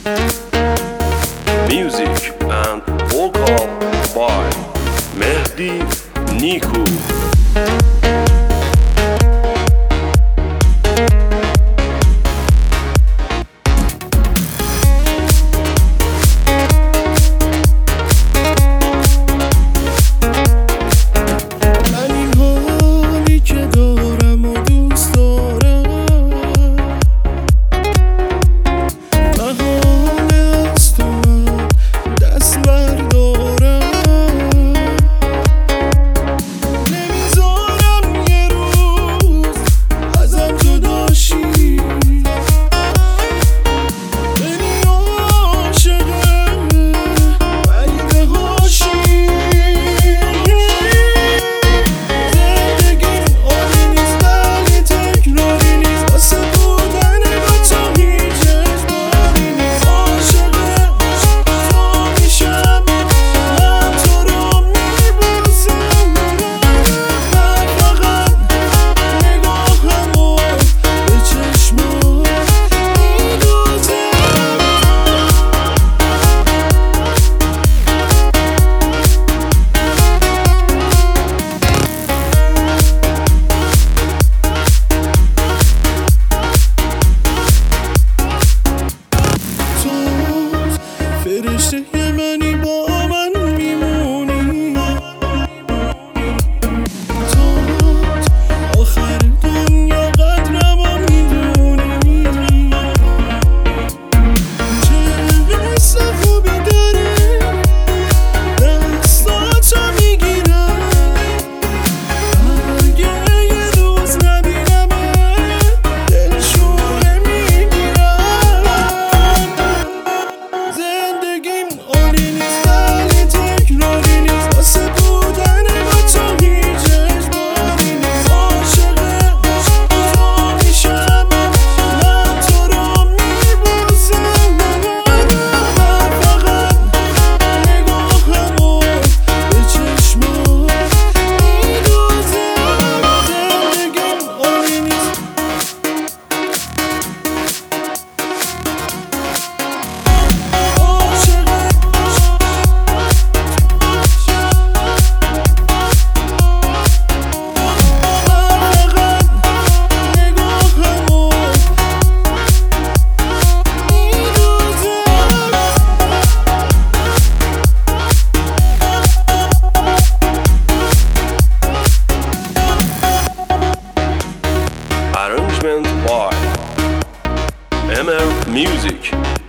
Music and vocal by Mehdi Niku. فرشته منی با من میمونی تا آخر دنیا قدرمو میدونی چه حس خوبی داره دستاتو میگیرم اگه یه روز نبینمه دلشونه میگیرم زندگیم عالی نیست ولی تکراری نیست واسه بودن با تو هیچ اجباری نیست عاشق تو میشم من تو رو میبوسم من فقط نگاهمو به چشمات میدوزم زندگیم عالی نیست Arrangement by MR Music.